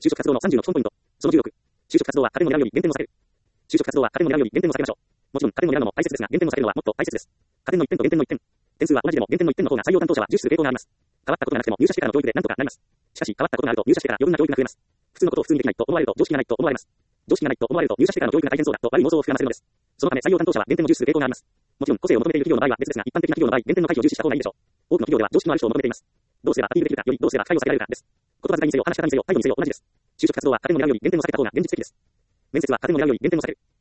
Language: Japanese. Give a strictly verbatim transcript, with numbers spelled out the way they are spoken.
就職活動のさんじゅうの基本ポイント。そのじゅうろく。就職活動は建物を選ぶより減点を避ける。就職活動は建物を選ぶより減点を避けましょう。もちろん建物を選ぶのも大切ですが、減点を避けるのはもっと大切です。加点のいってんと減点のいってん。点数は同じでも減点のいってんの方が採用担当者は重視する傾向があります。変わったことがなくても入社してからの教育で何とかなります。しかし変わったことがあると入社してから余分な教育が増えます。普通のことを普通にできないと思われると常識がないと思われます。常識がないと思われると入社してからの教育が大変そうだと悪い妄想を膨らませるのです。そのため採用担当者は減点を重視する傾向があります。もちろん個性を求めている企業の場合は別ですが、一般的な企業の場合、減点の回避を重視した方がいいでしょう。多くの企業では常識のある人を求めています。どうすればアピールできるかよりどうすれば採用されられるかです。言葉遣いにせよ、話し方にせよ、態度にせよ同じです。就職活動は建物を選ぶより減点を避けた方が現実的です。面接は建物を選ぶより減点を避ける。